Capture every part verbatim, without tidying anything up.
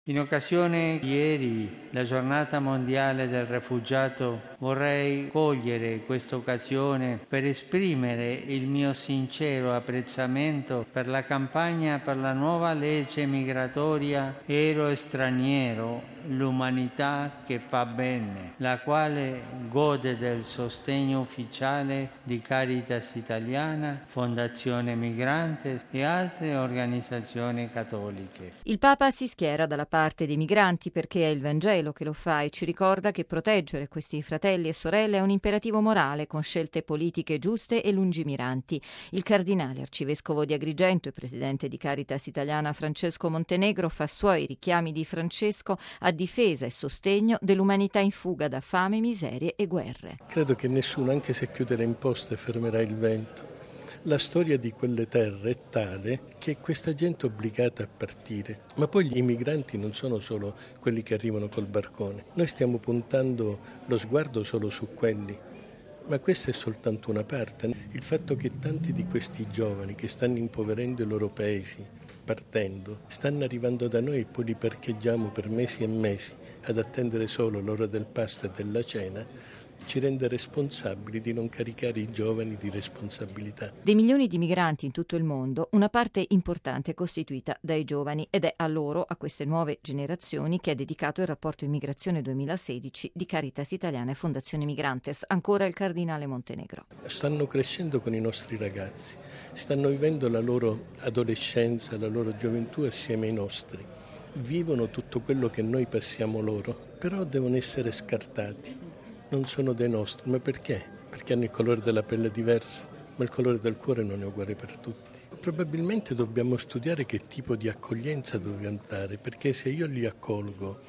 In occasione ieri, la giornata mondiale del rifugiato, vorrei cogliere questa occasione per esprimere il mio sincero apprezzamento per la campagna per la nuova legge migratoria Eroe straniero, l'umanità che fa bene, la quale gode del sostegno ufficiale di Caritas Italiana, Fondazione Migrantes e altre organizzazioni cattoliche. Il Papa si schiera dalla parte dei migranti perché è il Vangelo che lo fa e ci ricorda che proteggere questi fratelli e sorelle è un imperativo morale con scelte politiche giuste e lungimiranti. Il cardinale arcivescovo di Agrigento e presidente di Caritas Italiana Francesco Montenegro fa suoi richiami di Francesco a difesa e sostegno dell'umanità in fuga da fame, miserie e guerre. Credo che nessuno, anche se chiude imposte, fermerà il vento. La storia di quelle terre è tale che questa gente è obbligata a partire, ma poi i migranti non sono solo quelli che arrivano col barcone. Noi stiamo puntando lo sguardo solo su quelli, ma questa è soltanto una parte. Il fatto che tanti di questi giovani che stanno impoverendo i loro paesi, partendo, stanno arrivando da noi e poi li parcheggiamo per mesi e mesi ad attendere solo l'ora del pasto e della cena, ci rende responsabili di non caricare i giovani di responsabilità. Dei milioni di migranti in tutto il mondo, una parte importante è costituita dai giovani ed è a loro, a queste nuove generazioni, che è dedicato il rapporto Immigrazione duemilasedici di Caritas Italiana e Fondazione Migrantes. Ancora il cardinale Montenegro. Stanno crescendo con i nostri ragazzi, stanno vivendo la loro adolescenza, la loro gioventù assieme ai nostri. Vivono tutto quello che noi passiamo loro, però devono essere scartati. Non sono dei nostri, ma perché? Perché hanno il colore della pelle diverso, ma il colore del cuore non è uguale per tutti. Probabilmente dobbiamo studiare che tipo di accoglienza dobbiamo dare, perché se io li accolgo,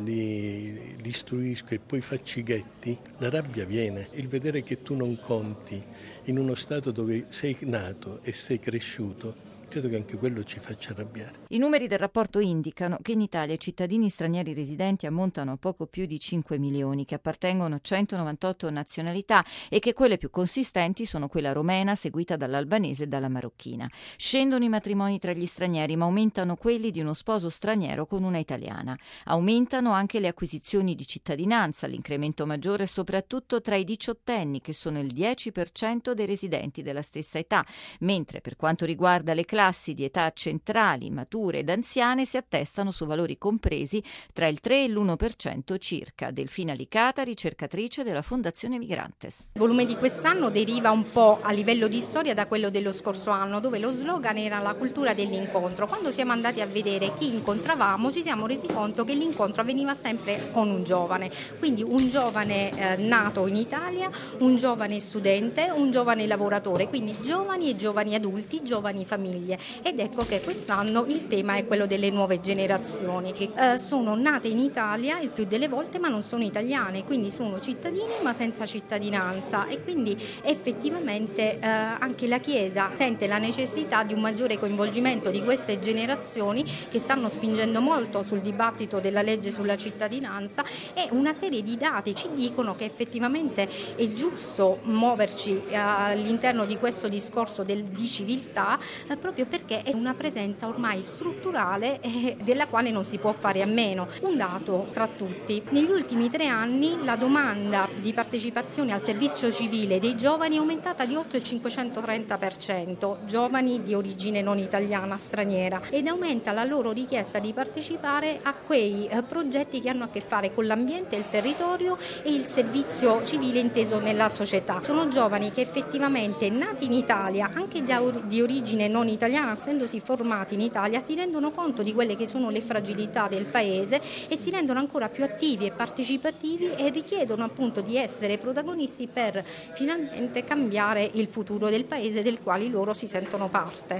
li, li istruisco e poi faccio i ghetti, la rabbia viene. Il vedere che tu non conti in uno stato dove sei nato e sei cresciuto, credo che anche quello ci faccia arrabbiare. I numeri del rapporto indicano che in Italia i cittadini stranieri residenti ammontano a poco più di cinque milioni, che appartengono a centonovantotto nazionalità e che quelle più consistenti sono quella romena, seguita dall'albanese e dalla marocchina. Scendono i matrimoni tra gli stranieri, ma aumentano quelli di uno sposo straniero con una italiana. Aumentano anche le acquisizioni di cittadinanza, l'incremento maggiore soprattutto tra i diciottenni, che sono il dieci per cento dei residenti della stessa età, mentre per quanto riguarda le classi di età centrali, mature ed anziane si attestano su valori compresi tra il tre e l'uno per cento circa. Delfina Licata, ricercatrice della Fondazione Migrantes. Il volume di quest'anno deriva un po' a livello di storia da quello dello scorso anno, dove lo slogan era la cultura dell'incontro. Quando siamo andati a vedere chi incontravamo, ci siamo resi conto che l'incontro avveniva sempre con un giovane, quindi un giovane eh, nato in Italia, un giovane studente, un giovane lavoratore, quindi giovani e giovani adulti, giovani famiglie. Ed ecco che quest'anno il tema è quello delle nuove generazioni che eh, sono nate in Italia il più delle volte ma non sono italiane, quindi sono cittadini ma senza cittadinanza, e quindi effettivamente eh, anche la Chiesa sente la necessità di un maggiore coinvolgimento di queste generazioni che stanno spingendo molto sul dibattito della legge sulla cittadinanza, e una serie di dati ci dicono che effettivamente è giusto muoverci eh, all'interno di questo discorso del, di civiltà eh, proprio perché è una presenza ormai strutturale eh, della quale non si può fare a meno. Un dato tra tutti: negli ultimi tre anni la domanda di partecipazione al servizio civile dei giovani è aumentata di oltre il cinquecentotrenta per cento, giovani di origine non italiana, straniera, ed aumenta la loro richiesta di partecipare a quei eh, progetti che hanno a che fare con l'ambiente, il territorio e il servizio civile inteso nella società. Sono giovani che effettivamente, nati in Italia, anche da or- di origine non italiana, essendosi formati in Italia, si rendono conto di quelle che sono le fragilità del paese e si rendono ancora più attivi e partecipativi e richiedono appunto di essere protagonisti per finalmente cambiare il futuro del paese del quale loro si sentono parte.